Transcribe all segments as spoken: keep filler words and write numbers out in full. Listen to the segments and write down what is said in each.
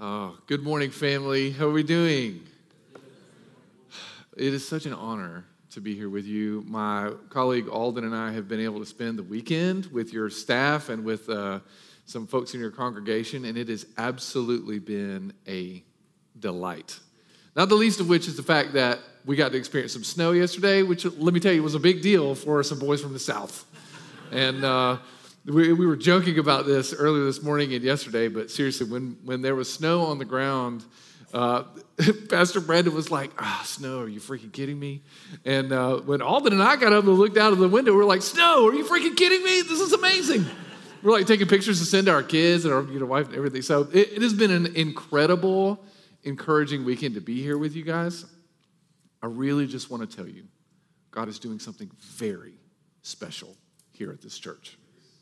Oh, good morning, family. How are we doing? It is such an honor to be here with you. My colleague Alden and I have been able to spend the weekend with your staff and with uh, some folks in your congregation, and it has absolutely been a delight. Not the least of which is the fact that we got to experience some snow yesterday, which, let me tell you, was a big deal for some boys from the South. And uh, we, we were joking about this earlier this morning and yesterday, but seriously, when, when there was snow on the ground, uh, Pastor Brandon was like, ah, snow, are you freaking kidding me? And uh, when Alden and I got up and looked out of the window, we were like, snow, are you freaking kidding me? This is amazing. We're like taking pictures to send to our kids and our you know, wife and everything. So it, it has been an incredible, encouraging weekend to be here with you guys. I really just want to tell you, God is doing something very special here at this church.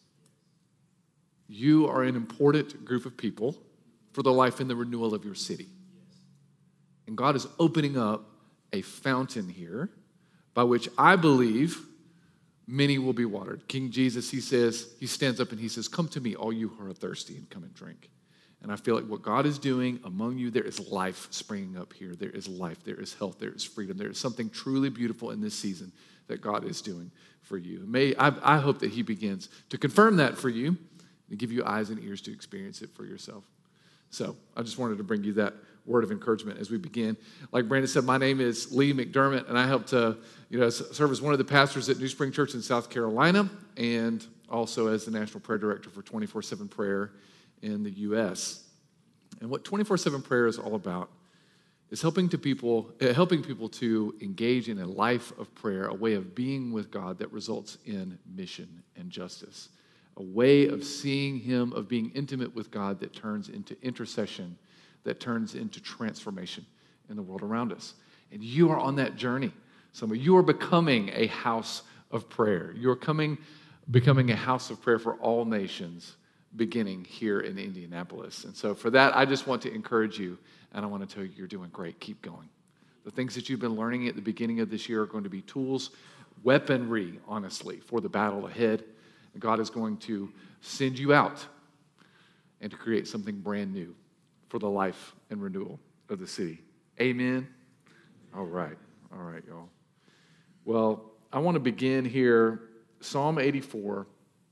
You are an important group of people for the life and the renewal of your city. And God is opening up a fountain here by which I believe many will be watered. King Jesus, he says, he stands up and he says, come to me, all you who are thirsty, and come and drink. And I feel like what God is doing among you, there is life springing up here. There is life, there is health, there is freedom. There is something truly beautiful in this season that God is doing for you. May I, I hope that he begins to confirm that for you and give you eyes and ears to experience it for yourself. So I just wanted to bring you that word of encouragement as we begin. Like Brandon said, my name is Lee McDermott, and I help to you know, serve as one of the pastors at New Spring Church in South Carolina, and also as the National Prayer Director for twenty-four seven Prayer in the U S. And what twenty-four seven Prayer is all about is helping to people, uh, helping people to engage in a life of prayer, a way of being with God that results in mission and justice, a way of seeing him, of being intimate with God that turns into intercession, that turns into transformation in the world around us. And you are on that journey. Some of you are becoming a house of prayer. You're coming, becoming a house of prayer for all nations, beginning here in Indianapolis. And so for that, I just want to encourage you, and I want to tell you you're doing great. Keep going. The things that you've been learning at the beginning of this year are going to be tools, weaponry, honestly, for the battle ahead. And God is going to send you out and to create something brand new for the life and renewal of the city. Amen? All right. All right, y'all. Well, I want to begin here. Psalm eighty-four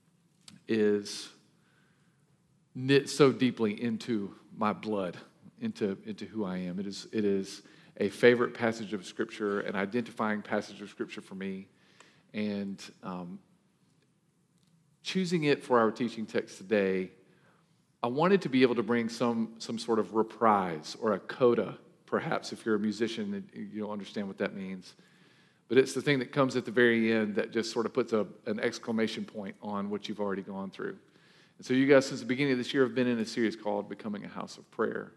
is knit so deeply into my blood, into, into who I am. It is, it is a favorite passage of Scripture, an identifying passage of Scripture for me. And um, choosing it for our teaching text today, I wanted to be able to bring some, some sort of reprise or a coda, perhaps, if you're a musician and you don't understand what that means. But it's the thing that comes at the very end that just sort of puts a, an exclamation point on what you've already gone through. And so you guys, since the beginning of this year, have been in a series called Becoming a House of Prayer.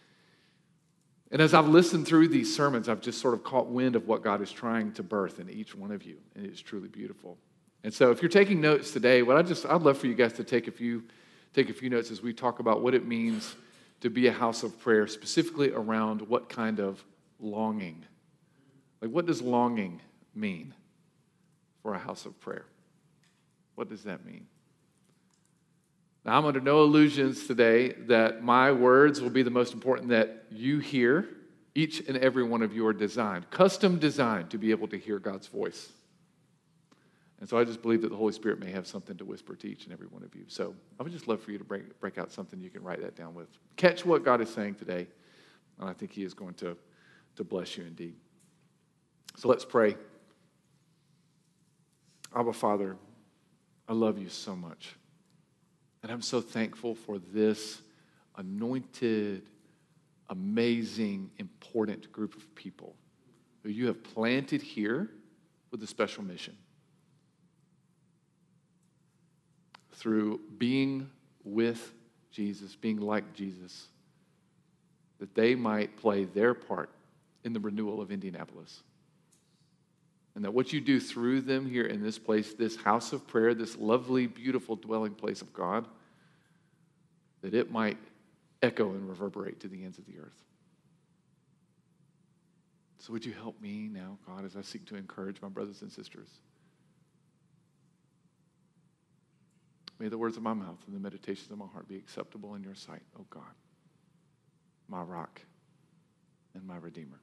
And as I've listened through these sermons, I've just sort of caught wind of what God is trying to birth in each one of you. And it is truly beautiful. And so if you're taking notes today, what I just, I'd love for you guys to take a few, take a few notes as we talk about what it means to be a house of prayer, specifically around what kind of longing. Like, what does longing mean for a house of prayer? What does that mean? Now, I'm under no illusions today that my words will be the most important that you hear. Each and every one of you are designed, custom designed to be able to hear God's voice. And so I just believe that the Holy Spirit may have something to whisper to each and every one of you. So I would just love for you to break, break out something you can write that down with. Catch what God is saying today, and I think he is going to, to bless you indeed. So let's pray. Abba, Father, I love you so much. And I'm so thankful for this anointed, amazing, important group of people who you have planted here with a special mission. Through being with Jesus, being like Jesus, that they might play their part in the renewal of Indianapolis. And that what you do through them here in this place, this house of prayer, this lovely, beautiful dwelling place of God, that it might echo and reverberate to the ends of the earth. So would you help me now, God, as I seek to encourage my brothers and sisters? May the words of my mouth and the meditations of my heart be acceptable in your sight, oh God, my rock and my redeemer.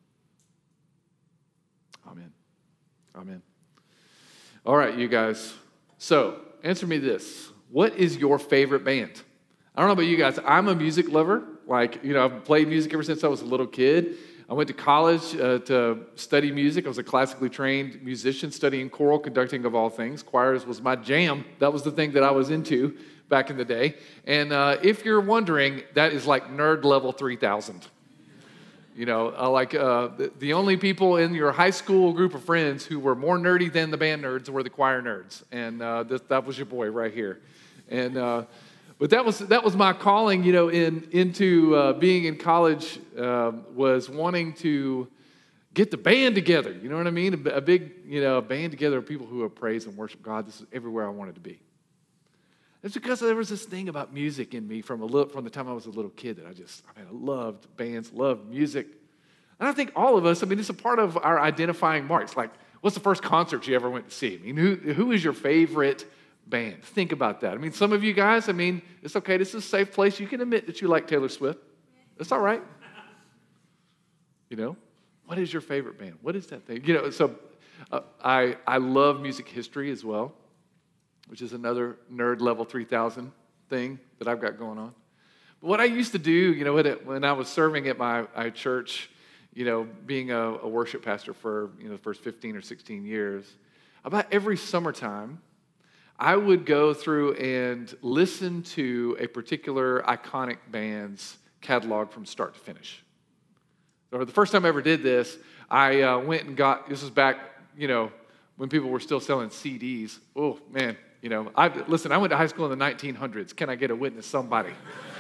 Amen. Amen. All right, you guys. So, answer me this. What is your favorite band? I don't know about you guys. I'm a music lover. Like, you know, I've played music ever since I was a little kid. I went to college uh, to study music. I was a classically trained musician studying choral conducting of all things. Choirs was my jam. That was the thing that I was into back in the day. And uh, if you're wondering, that is like nerd level three thousand. You know, uh, like uh, the, the only people in your high school group of friends who were more nerdy than the band nerds were the choir nerds. And uh, this, that was your boy right here. And uh, but that was that was my calling, you know, in into uh, being in college uh, was wanting to get the band together. You know what I mean? A, a big, you know, band together of people who praise and worship God. This is everywhere I wanted to be. It's because there was this thing about music in me from a little, from the time I was a little kid that I just, I mean, I loved bands, loved music. And I think all of us, I mean, it's a part of our identifying marks. Like, what's the first concert you ever went to see? I mean, who, who is your favorite band? Think about that. I mean, some of you guys, I mean, it's okay. This is a safe place. You can admit that you like Taylor Swift. That's all right. You know, what is your favorite band? What is that thing? You know, so uh, I, I love music history as well, which is another nerd level three thousand thing that I've got going on. But what I used to do, you know, when I was serving at my, my church, you know, being a, a worship pastor for, you know, the first fifteen or sixteen years, about every summertime, I would go through and listen to a particular iconic band's catalog from start to finish. So the first time I ever did this, I uh, went and got, this was back, you know, when people were still selling C Ds. Oh, man. You know, I listen, I went to high school in the nineteen hundreds. Can I get a witness, somebody?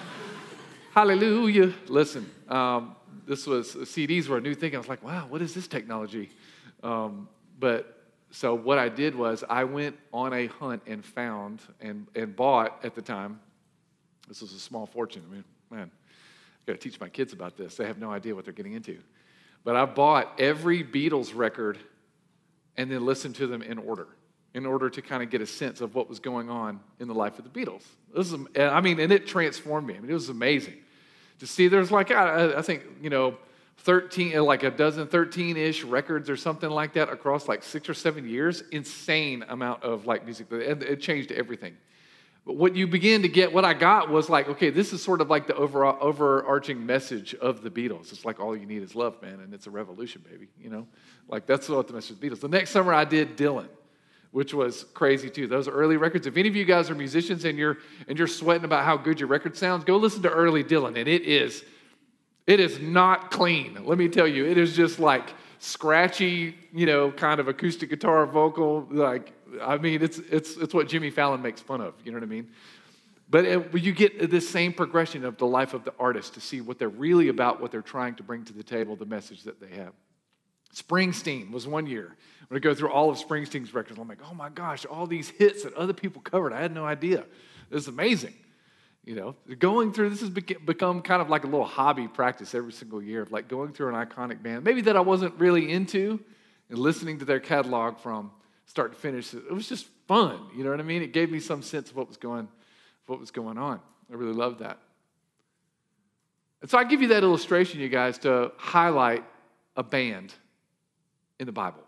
Hallelujah. Listen, um, this was, C Ds were a new thing. I was like, wow, what is this technology? Um, but so what I did was I went on a hunt and found and, and bought at the time, this was a small fortune. I mean, man, I've got to teach my kids about this. They have no idea what they're getting into. But I bought every Beatles record and then listened to them in order. in order to kind of get a sense of what was going on in the life of the Beatles. This is, I mean, and it transformed me. I mean, it was amazing to see. There's like, I, I think, you know, thirteen, like a dozen, thirteen-ish records or something like that across like six or seven years. Insane amount of like music. And it changed everything. But what you begin to get, what I got was like, okay, this is sort of like the overall, overarching message of the Beatles. It's like all you need is love, man, and it's a revolution, baby. You know, like that's what the message of the Beatles. The next summer I did Dylan, which was crazy too. Those early records. If any of you guys are musicians and you're and you're sweating about how good your record sounds, go listen to early Dylan, and it is, it is not clean. Let me tell you, it is just like scratchy, you know, kind of acoustic guitar vocal. Like, I mean, it's it's it's what Jimmy Fallon makes fun of. You know what I mean? But it, you get this same progression of the life of the artist to see what they're really about, what they're trying to bring to the table, the message that they have. Springsteen was one year. When I go through all of Springsteen's records, I'm like, oh my gosh, all these hits that other people covered. I had no idea. It's amazing. You know, going through, this has become kind of like a little hobby practice every single year of like going through an iconic band, maybe that I wasn't really into, and listening to their catalog from start to finish. It was just fun. You know what I mean? It gave me some sense of what was going, what was going on. I really loved that. And so I give you that illustration, you guys, to highlight a band in the Bible.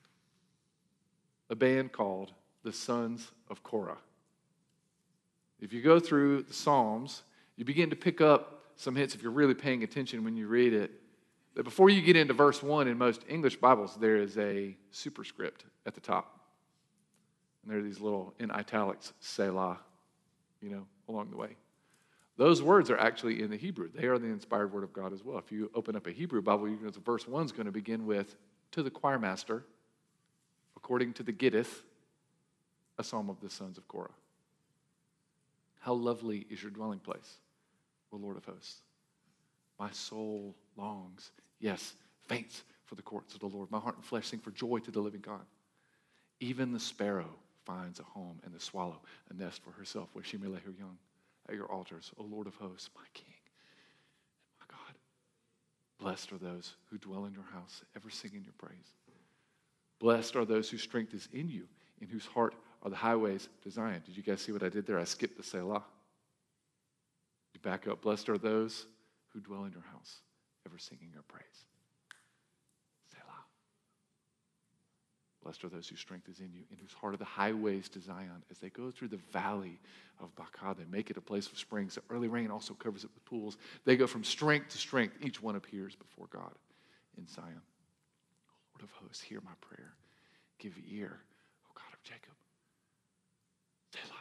A band called the Sons of Korah. If you go through the Psalms, you begin to pick up some hits if you're really paying attention when you read it. That before you get into verse one in most English Bibles, there is a superscript at the top. And there are these little, in italics, Selah, you know, along the way. Those words are actually in the Hebrew. They are the inspired word of God as well. If you open up a Hebrew Bible, you know, verse one is going to begin with, to the choir master, according to the Gittith, a psalm of the sons of Korah. How lovely is your dwelling place, O Lord of hosts. My soul longs, yes, faints for the courts of the Lord. My heart and flesh sing for joy to the living God. Even the sparrow finds a home, and the swallow a nest for herself where she may lay her young. At your altars, O Lord of hosts, my King and my God. Blessed are those who dwell in your house, ever singing your praise. Blessed are those whose strength is in you, in whose heart are the highways to Zion. Did you guys see what I did there? I skipped the Selah. You back up. Blessed are those who dwell in your house, ever singing your praise. Selah. Blessed are those whose strength is in you, and whose heart are the highways to Zion. As they go through the valley of Baca, they make it a place of springs. The early rain also covers it with pools. They go from strength to strength. Each one appears before God in Zion. Lord of hosts, hear my prayer. Give ear, O God of Jacob. Selah.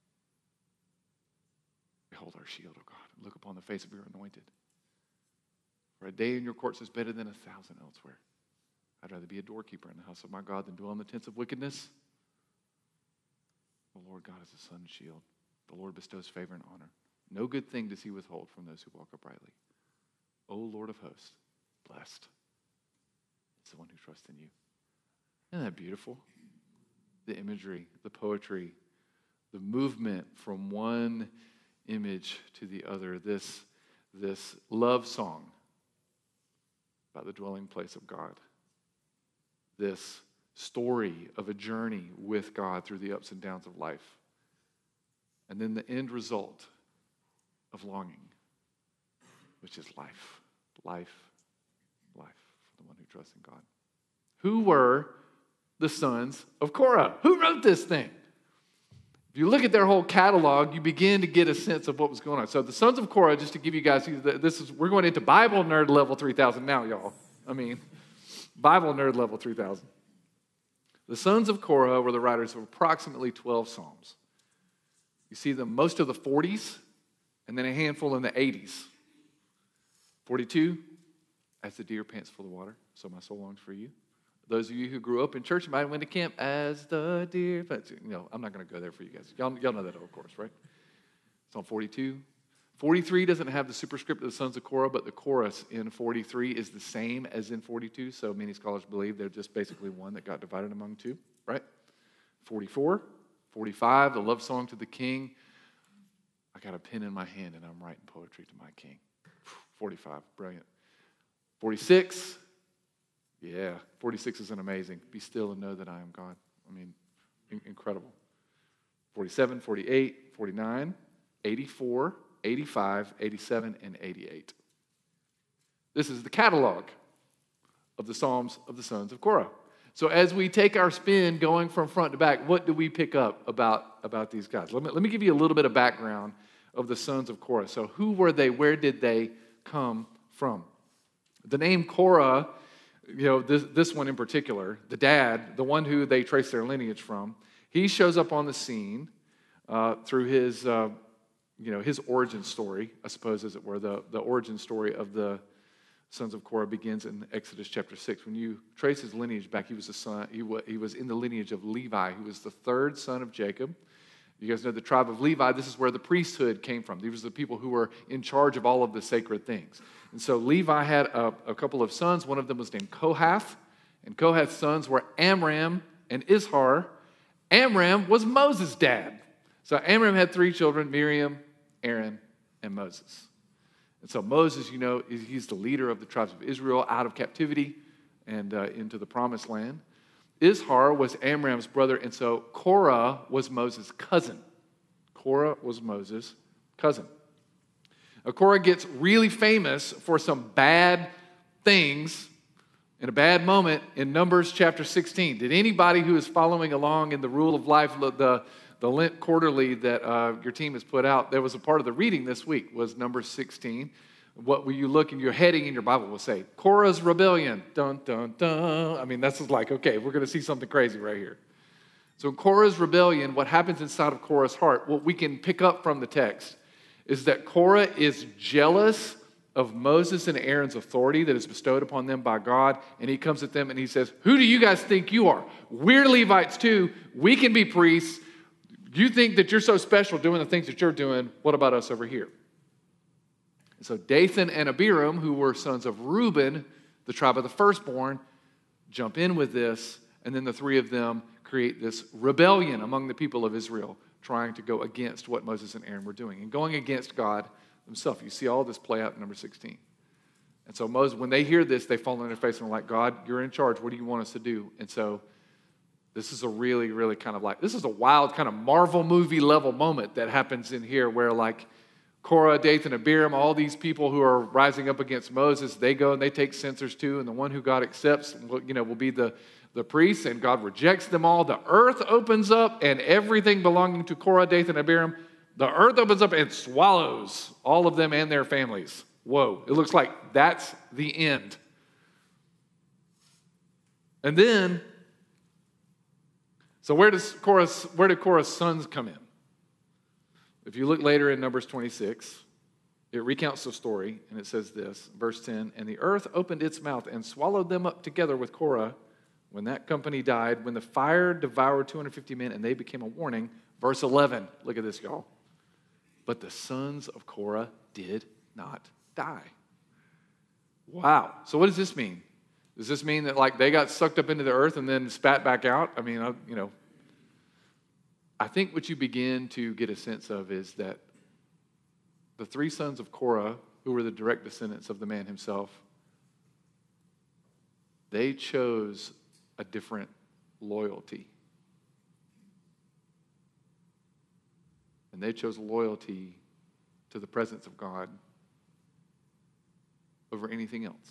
Behold our shield, O God, and look upon the face of your anointed. For a day in your courts is better than a thousand elsewhere. I'd rather be a doorkeeper in the house of my God than dwell in the tents of wickedness. The Lord God is a sun and shield. The Lord bestows favor and honor. No good thing does he withhold from those who walk uprightly. O Lord of hosts, blessed is the one who trusts in you. Isn't that beautiful? The imagery, the poetry, the movement from one image to the other. This, this love song about the dwelling place of God. This story of a journey with God through the ups and downs of life. And then the end result of longing, which is life, life, life for the one who trusts in God. Who were the sons of Korah? Who wrote this thing? If you look at their whole catalog, you begin to get a sense of what was going on. So the sons of Korah, just to give you guys, this is we're going into Bible nerd level three thousand now, y'all. I mean, Bible nerd level three thousand. The sons of Korah were the writers of approximately twelve psalms. You see them most of the forties, and then a handful in the eighties. forty-two, as the deer pants for the water, so my soul longs for you. Those of you who grew up in church, you might have went to camp as the deer. But, you know, I'm not going to go there for you guys. Y'all, y'all know that, of course, right? Psalm forty-two. forty-three doesn't have the superscript of the sons of Korah, but the chorus in forty-three is the same as in forty-two. So many scholars believe they're just basically one that got divided among two, right? forty-four, forty-five, the love song to the king. I got a pen in my hand and I'm writing poetry to my king. forty-five, brilliant. forty-six, yeah, forty-six is an amazing. Be still and know that I am God. I mean, in- incredible. forty-seven, forty-eight, forty-nine, eighty-four, eighty-five, eighty-seven, and eighty-eight. This is the catalog of the Psalms of the sons of Korah. So as we take our spin going from front to back, what do we pick up about, about these guys? Let me, let me give you a little bit of background of the sons of Korah. So who were they? Where did they come from? The name Korah, you know, this, this one in particular, the dad, the one who they trace their lineage from, he shows up on the scene uh, through his, uh, you know, his origin story, I suppose, as it were. The, the origin story of the sons of Korah begins in Exodus chapter six. When you trace his lineage back, he was a son. He was, he was in the lineage of Levi, who was the third son of Jacob. You guys know the tribe of Levi. This is where the priesthood came from. These were the people who were in charge of all of the sacred things. And so Levi had a, a couple of sons. One of them was named Kohath. And Kohath's sons were Amram and Izhar. Amram was Moses' dad. So Amram had three children, Miriam, Aaron, and Moses. And so Moses, you know, he's the leader of the tribes of Israel out of captivity and uh, into the promised land. Izhar was Amram's brother, and so Korah was Moses' cousin. Korah was Moses' cousin. Now, Korah gets really famous for some bad things in a bad moment in Numbers chapter sixteen. Did anybody who is following along in the Rule of Life, the, the Lent Quarterly that uh, your team has put out, there was a part of the reading this week was Numbers sixteen. What will you look in your heading in your Bible will say, Korah's rebellion. Dun, dun, dun. I mean, that's like, okay, we're going to see something crazy right here. So in Korah's rebellion, what happens inside of Korah's heart, what we can pick up from the text is that Korah is jealous of Moses and Aaron's authority that is bestowed upon them by God. And he comes at them and he says, who do you guys think you are? We're Levites too. We can be priests. You think that you're so special doing the things that you're doing. What about us over here? And so Dathan and Abiram, who were sons of Reuben, the tribe of the firstborn, jump in with this, and then the three of them create this rebellion among the people of Israel, trying to go against what Moses and Aaron were doing, and going against God himself. You see all this play out in number sixteen. And so Moses, when they hear this, they fall on their face and are like, God, you're in charge. What do you want us to do? And so this is a really, really kind of like, this is a wild kind of Marvel movie level moment that happens in here where like, Korah, Dathan, Abiram, all these people who are rising up against Moses, they go and they take censers too, and the one who God accepts, you know, will be the, the priest, and God rejects them all. The earth opens up, and everything belonging to Korah, Dathan, Abiram, the earth opens up and swallows all of them and their families. Whoa, it looks like that's the end. And then, so where does Korah's, where did Korah's sons come in? If you look later in Numbers twenty-six, it recounts the story, and it says this, verse ten, and the earth opened its mouth and swallowed them up together with Korah when that company died, when the fire devoured two hundred fifty men, and they became a warning. Verse eleven, look at this, y'all. But the sons of Korah did not die. Wow. So what does this mean? Does this mean that like they got sucked up into the earth and then spat back out? I mean, I, you know, I think what you begin to get a sense of is that the three sons of Korah, who were the direct descendants of the man himself, they chose a different loyalty. And they chose loyalty to the presence of God over anything else.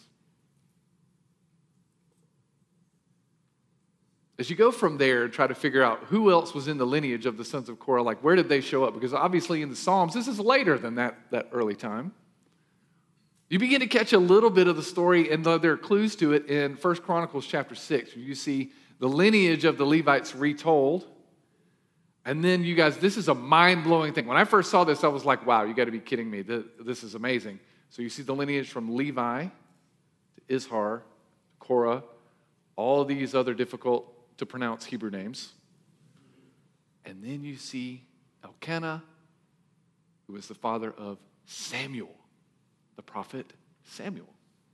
As you go from there and try to figure out who else was in the lineage of the sons of Korah, like where did they show up? Because obviously in the Psalms, this is later than that, that early time. You begin to catch a little bit of the story, and there are clues to it in First Chronicles chapter six, where you see the lineage of the Levites retold. And then you guys, this is a mind-blowing thing. When I first saw this, I was like, wow, you got to be kidding me. This is amazing. So you see the lineage from Levi to Izhar, Korah, all these other difficult to pronounce Hebrew names. And then you see Elkanah, who was the father of Samuel, the prophet Samuel.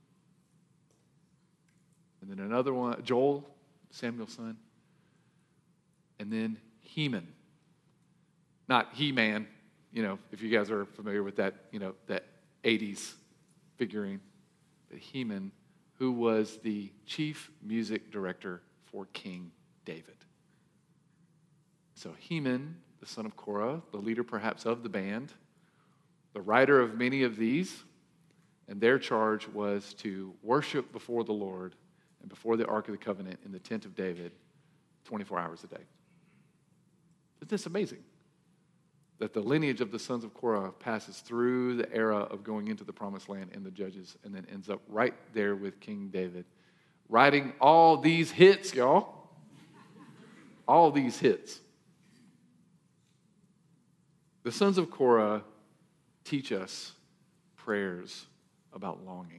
And then another one, Joel, Samuel's son. And then Heman. Not He-Man, you know, if you guys are familiar with that, you know, that eighties figurine. But Heman, who was the chief music director for King David. So Heman, the son of Korah, the leader perhaps of the band, the writer of many of these, and their charge was to worship before the Lord and before the Ark of the Covenant in the tent of David twenty-four hours a day. Isn't this amazing? That the lineage of the sons of Korah passes through the era of going into the promised land and the judges, and then ends up right there with King David, writing all these hits, y'all. All these hits. The sons of Korah teach us prayers about longing.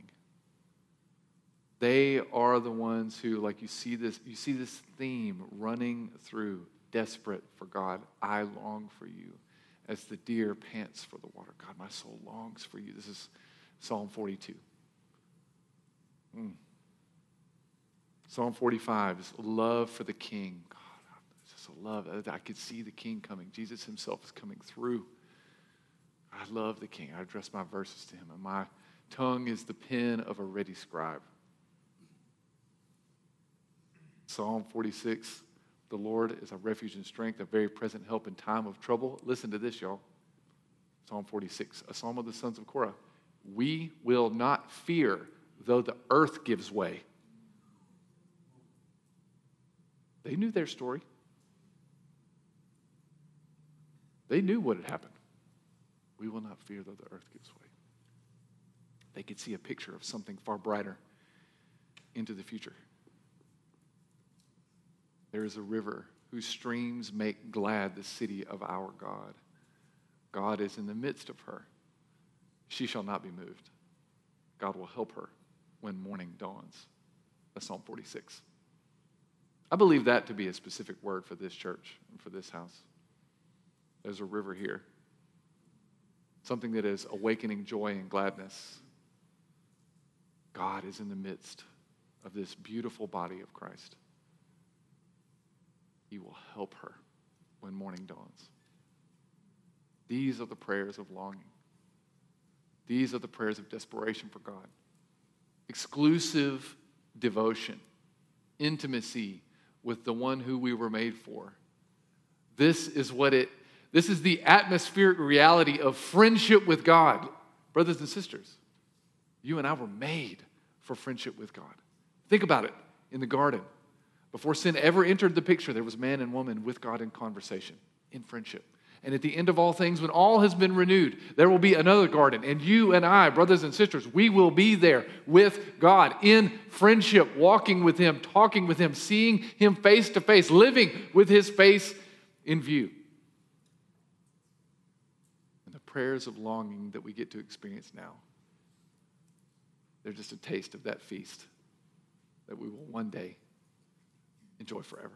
They are the ones who, like you see this, you see this theme running through, desperate for God. I long for you as the deer pants for the water. God, my soul longs for you. This is Psalm forty-two. Mm. Psalm forty-five is love for the king. God, just a love. I could see the king coming. Jesus himself is coming through. I love the king. I address my verses to him, and my tongue is the pen of a ready scribe. Psalm forty-six, the Lord is a refuge and strength, a very present help in time of trouble. Listen to this, y'all. Psalm forty-six, a psalm of the sons of Korah. We will not fear though the earth gives way. They knew their story. They knew what had happened. We will not fear though the earth gives way. They could see a picture of something far brighter into the future. There is a river whose streams make glad the city of our God. God is in the midst of her. She shall not be moved. God will help her when morning dawns. That's Psalm forty-six. I believe that to be a specific word for this church and for this house. There's a river here. Something that is awakening joy and gladness. God is in the midst of this beautiful body of Christ. He will help her when morning dawns. These are the prayers of longing. These are the prayers of desperation for God. Exclusive devotion, intimacy with the one who we were made for. This is what it This is the atmospheric reality of friendship with God. Brothers and sisters, you and I were made for friendship with God. Think about it in the garden. Before sin ever entered the picture, there was man and woman with God in conversation, in friendship. And at the end of all things, when all has been renewed, there will be another garden. And you and I, brothers and sisters, we will be there with God in friendship, walking with Him, talking with Him, seeing Him face to face, living with His face in view. And the prayers of longing that we get to experience now, they're just a taste of that feast that we will one day enjoy forever.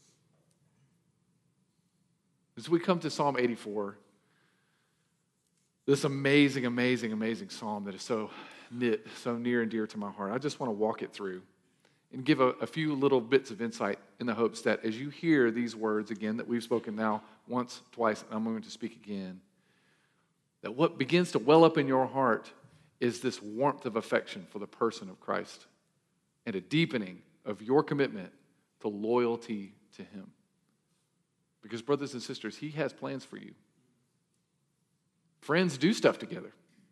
As we come to Psalm eighty-four, this amazing, amazing, amazing psalm that is so knit, so near and dear to my heart, I just want to walk it through and give a, a few little bits of insight in the hopes that as you hear these words again that we've spoken now once, twice, and I'm going to speak again, that what begins to well up in your heart is this warmth of affection for the person of Christ and a deepening of your commitment to loyalty to Him. Because, brothers and sisters, He has plans for you. Friends do stuff together.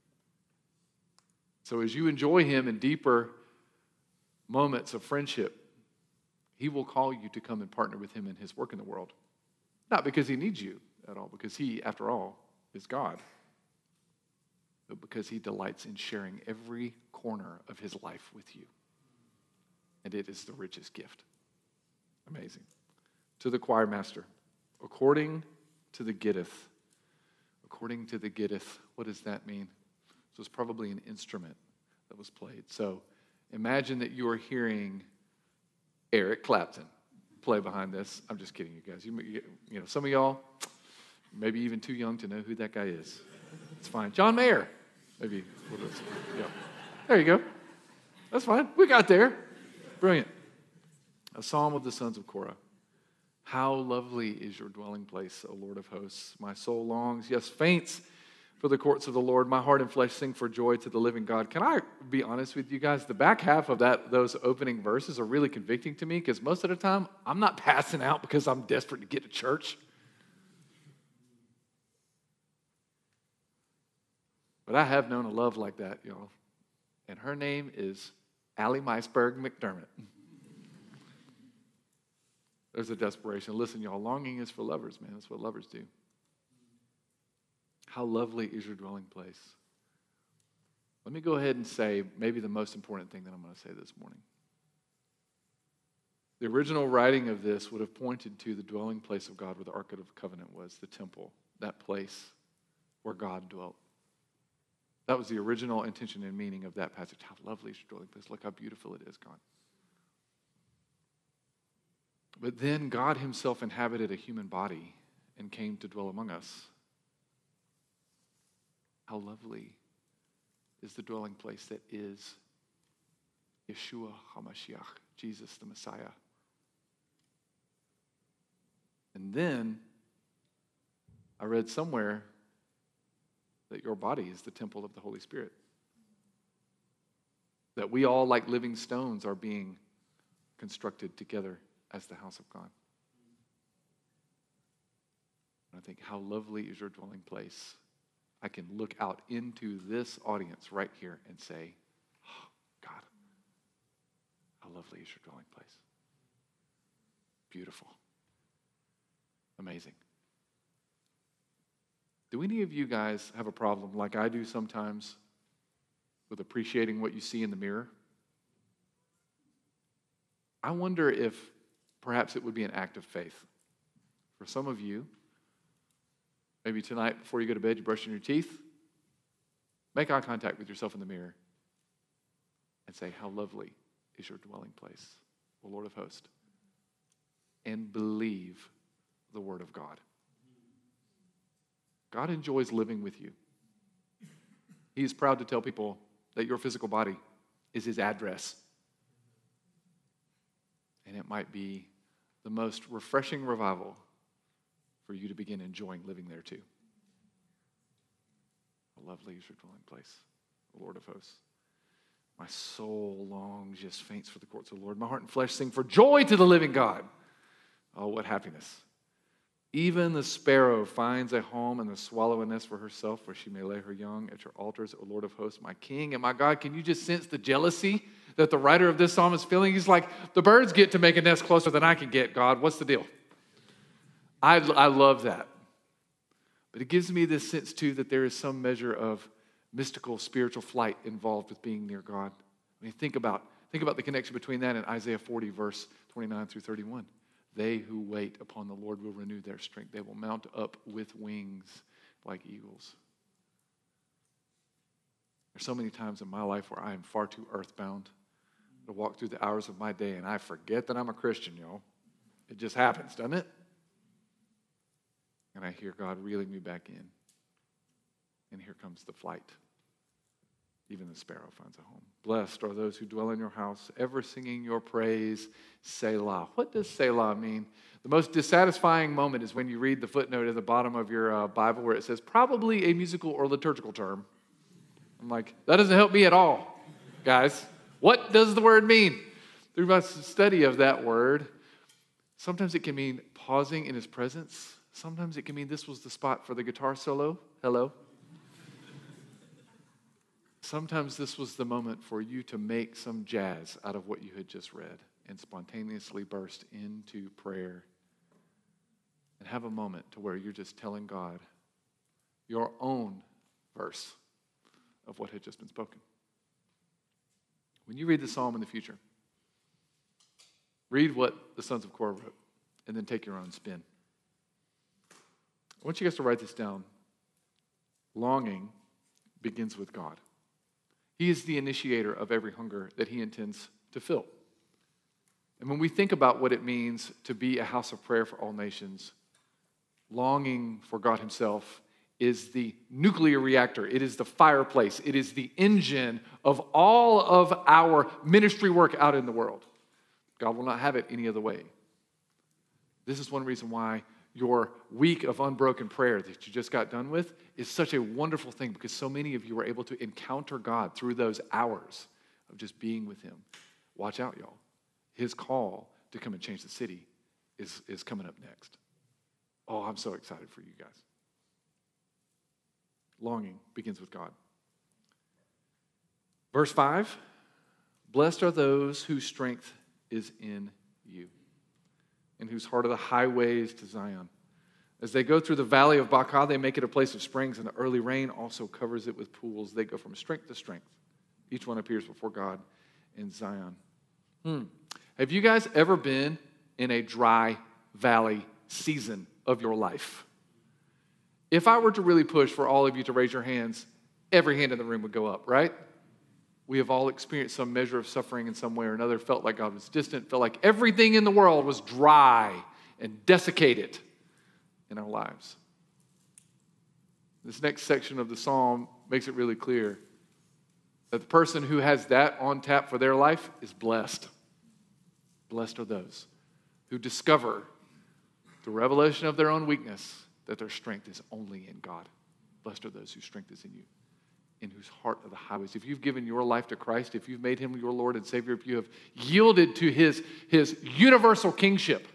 So as you enjoy Him in deeper moments of friendship, He will call you to come and partner with Him in His work in the world. Not because He needs you at all, because He, after all, is God. But because He delights in sharing every corner of His life with you. And it is the richest gift. Amazing. To the choir master, according to the Gittith. According to the Gittith, what does that mean? So it's probably an instrument that was played. So imagine that you are hearing Eric Clapton play behind this. I'm just kidding, you guys. You, you know, some of y'all, maybe even too young to know who that guy is. It's fine. John Mayer. Maybe. Yeah. There you go. That's fine. We got there. Brilliant. A psalm of the sons of Korah. How lovely is your dwelling place, O Lord of hosts. My soul longs, yes, faints for the courts of the Lord. My heart and flesh sing for joy to the living God. Can I be honest with you guys? The back half of that, those opening verses are really convicting to me because most of the time, I'm not passing out because I'm desperate to get to church. But I have known a love like that, y'all. And her name is Allie Meisberg McDermott. There's a desperation. Listen, y'all, longing is for lovers, man. That's what lovers do. How lovely is your dwelling place. Let me go ahead and say maybe the most important thing that I'm going to say this morning. The original writing of this would have pointed to the dwelling place of God where the Ark of the Covenant was, the temple, that place where God dwelt. That was the original intention and meaning of that passage. How lovely is your dwelling place. Look how beautiful it is, God. But then God Himself inhabited a human body and came to dwell among us. How lovely is the dwelling place that is Yeshua HaMashiach, Jesus the Messiah. And then I read somewhere that your body is the temple of the Holy Spirit. That we all, like living stones, are being constructed together as the house of God. And I think, how lovely is your dwelling place. I can look out into this audience right here and say, oh, God, how lovely is your dwelling place. Beautiful. Amazing. Do any of you guys have a problem, like I do sometimes, with appreciating what you see in the mirror? I wonder if perhaps it would be an act of faith. For some of you, maybe tonight before you go to bed, you're brushing your teeth. Make eye contact with yourself in the mirror and say, how lovely is your dwelling place, O Lord of hosts. And believe the word of God. God enjoys living with you. He is proud to tell people that your physical body is His address. And it might be the most refreshing revival for you to begin enjoying living there too. How lovely is your dwelling place, the Lord of hosts. My soul longs, yes, faints for the courts of the Lord. My heart and flesh sing for joy to the living God. Oh, what happiness Even the sparrow finds a home and the swallow a nest for herself where she may lay her young at your altars, O Lord of hosts, my King and my God. Can you just sense the jealousy that the writer of this psalm is feeling? He's like, the birds get to make a nest closer than I can get, God. What's the deal? I, I love that. But it gives me this sense, too, that there is some measure of mystical, spiritual flight involved with being near God. I mean, think about, think about the connection between that and Isaiah forty, verse twenty-nine through thirty-one. They who wait upon the Lord will renew their strength. They will mount up with wings like eagles. There's so many times in my life where I am far too earthbound to walk through the hours of my day, and I forget that I'm a Christian, y'all. It just happens, doesn't it? And I hear God reeling me back in. And here comes the flight. Even the sparrow finds a home. Blessed are those who dwell in your house, ever singing your praise, Selah. What does Selah mean? The most dissatisfying moment is when you read the footnote at the bottom of your uh, Bible where it says, probably a musical or liturgical term. I'm like, that doesn't help me at all, guys. What does the word mean? Through my study of that word, sometimes it can mean pausing in his presence. Sometimes it can mean this was the spot for the guitar solo. Hello. Sometimes this was the moment for you to make some jazz out of what you had just read and spontaneously burst into prayer and have a moment to where you're just telling God your own verse of what had just been spoken. When you read the psalm in the future, read what the sons of Korah wrote and then take your own spin. I want you guys to write this down. Longing begins with God. He is the initiator of every hunger that he intends to fill. And when we think about what it means to be a house of prayer for all nations, longing for God himself is the nuclear reactor. It is the fireplace. It is the engine of all of our ministry work out in the world. God will not have it any other way. This is one reason why your week of unbroken prayer that you just got done with is such a wonderful thing, because so many of you were able to encounter God through those hours of just being with him. Watch out, y'all. His call to come and change the city is, is coming up next. Oh, I'm so excited for you guys. Longing begins with God. Verse five, blessed are those whose strength is in you, and whose heart are the highways to Zion. As they go through the valley of Baca, they make it a place of springs, and the early rain also covers it with pools. They go from strength to strength. Each one appears before God in Zion. Hmm. Have you guys ever been in a dry valley season of your life? If I were to really push for all of you to raise your hands, every hand in the room would go up, right? We have all experienced some measure of suffering in some way or another, felt like God was distant, felt like everything in the world was dry and desiccated in our lives. This next section of the psalm makes it really clear that the person who has that on tap for their life is blessed. Blessed are those who discover the revelation of their own weakness that their strength is only in God. Blessed are those whose strength is in you, in whose heart are the highways. If you've given your life to Christ, if you've made him your Lord and Savior, if you have yielded to his, his universal kingship,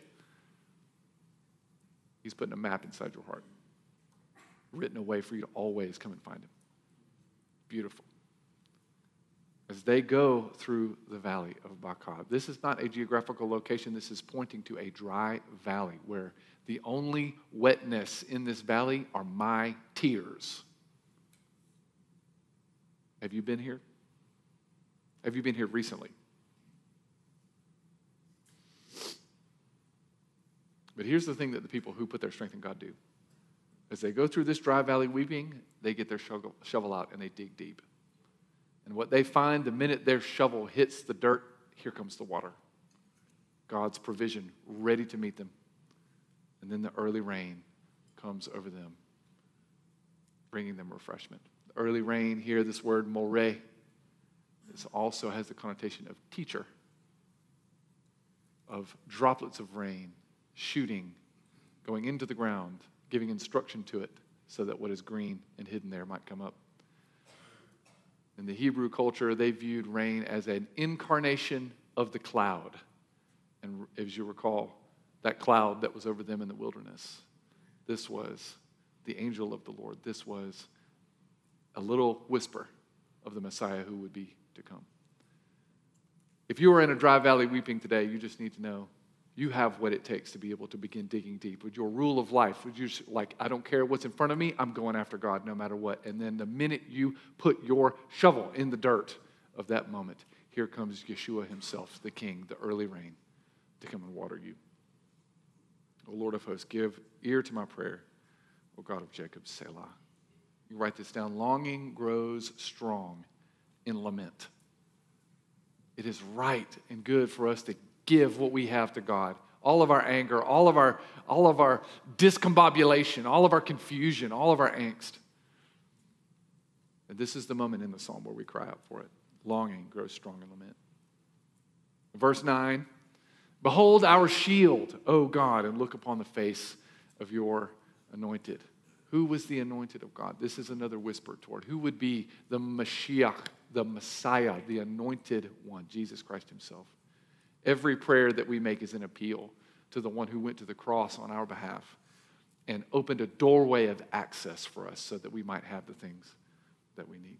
he's putting a map inside your heart, written a way for you to always come and find him. Beautiful. As they go through the valley of Baca, this is not a geographical location. This is pointing to a dry valley where the only wetness in this valley are my tears. Have you been here? Have you been here recently? But here's the thing that the people who put their strength in God do. As they go through this dry valley weeping, they get their shovel, shovel out and they dig deep. And what they find the minute their shovel hits the dirt, here comes the water. God's provision ready to meet them. And then the early rain comes over them, bringing them refreshment. The early rain here, this word moreh, this also has the connotation of teacher, of droplets of rain shooting, going into the ground, giving instruction to it so that what is green and hidden there might come up. In the Hebrew culture, they viewed rain as an incarnation of the cloud. And as you recall, that cloud that was over them in the wilderness This was the angel of the Lord. This was a little whisper of the Messiah who would be to come. If you are in a dry valley weeping today, you just need to know you have what it takes to be able to begin digging deep. With your rule of life, would you just, like, I don't care what's in front of me, I'm going after God no matter what. And then the minute you put your shovel in the dirt of that moment, here comes Yeshua himself, the King, the early rain, to come and water you. O Lord of hosts, give ear to my prayer. O God of Jacob, Selah. You write this down. Longing grows strong in lament. It is right and good for us to give what we have to God. All of our anger, all of our, all of our discombobulation, all of our confusion, all of our angst. And this is the moment in the psalm where we cry out for it. Longing grows strong in lament. Verse nine, behold our shield, O God, and look upon the face of your anointed. Who was the anointed of God? This is another whisper toward who would be the Mashiach, the Messiah, the anointed one, Jesus Christ himself. Every prayer that we make is an appeal to the one who went to the cross on our behalf and opened a doorway of access for us so that we might have the things that we need.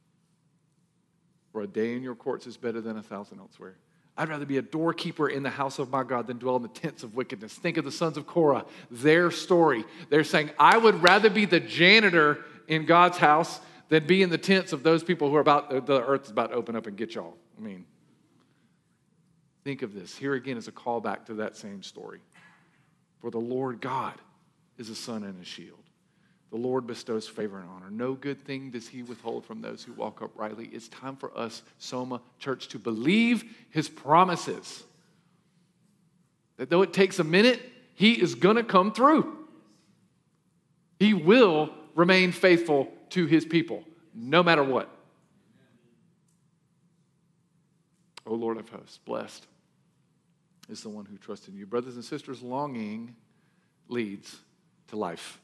For a day in your courts is better than a thousand elsewhere. I'd rather be a doorkeeper in the house of my God than dwell in the tents of wickedness. Think of the sons of Korah, their story. They're saying, I would rather be the janitor in God's house than be in the tents of those people who are about, the earth is about to open up and get y'all. I mean, think of this. Here again is a callback to that same story. For the Lord God is a sun and a shield. The Lord bestows favor and honor. No good thing does he withhold from those who walk uprightly. It's time for us, Soma Church, to believe his promises. That though it takes a minute, he is going to come through. He will remain faithful to his people, no matter what. O Lord of hosts, blessed is the one who trusts in you. Brothers and sisters, longing leads to life.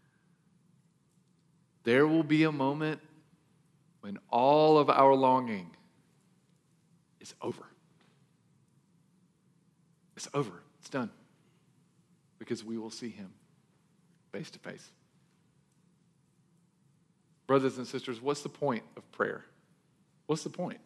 There will be a moment when all of our longing is over. It's over. It's done. Because we will see him face to face. Brothers and sisters, what's the point of prayer? What's the point?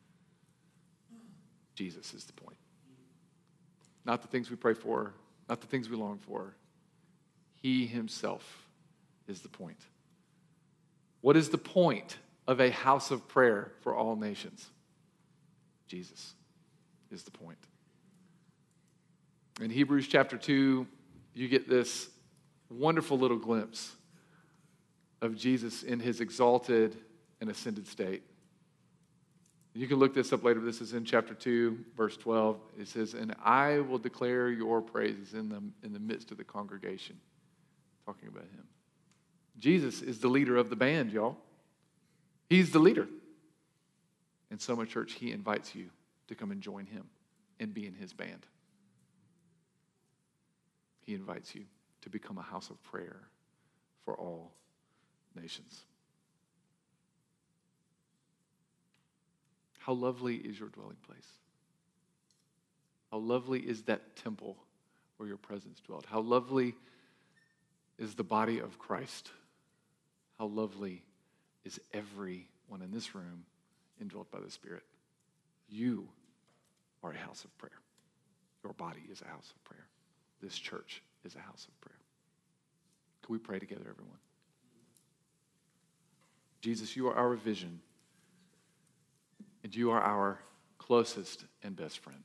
Jesus is the point. Not the things we pray for, not the things we long for. He himself is the point. What is the point of a house of prayer for all nations? Jesus is the point. In Hebrews chapter two, you get this wonderful little glimpse of Jesus in his exalted and ascended state. You can look this up later. This is in chapter two, verse twelve. It says, and I will declare your praises in the, in the midst of the congregation. Talking about him. Jesus is the leader of the band, y'all. He's the leader. In Soma Church, he invites you to come and join him and be in his band. He invites you to become a house of prayer for all nations. How lovely is your dwelling place? How lovely is that temple where your presence dwelt? How lovely is the body of Christ? How lovely is everyone in this room indwelt by the Spirit? You are a house of prayer. Your body is a house of prayer. This church is a house of prayer. Can we pray together, everyone? Jesus, you are our vision, and you are our closest and best friend.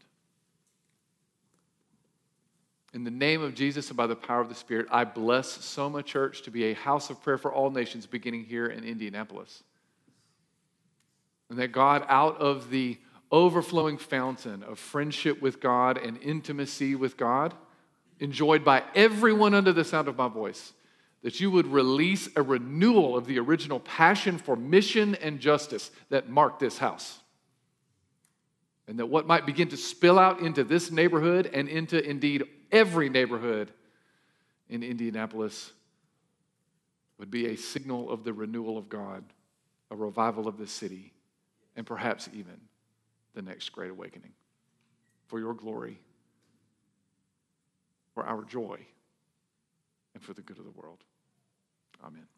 In the name of Jesus and by the power of the Spirit, I bless Soma Church to be a house of prayer for all nations beginning here in Indianapolis. And that God, out of the overflowing fountain of friendship with God and intimacy with God, enjoyed by everyone under the sound of my voice, that you would release a renewal of the original passion for mission and justice that marked this house. And that what might begin to spill out into this neighborhood and into, indeed, every neighborhood in Indianapolis would be a signal of the renewal of God, a revival of the city, and perhaps even the next great awakening. For your glory, for our joy, and for the good of the world. Amen.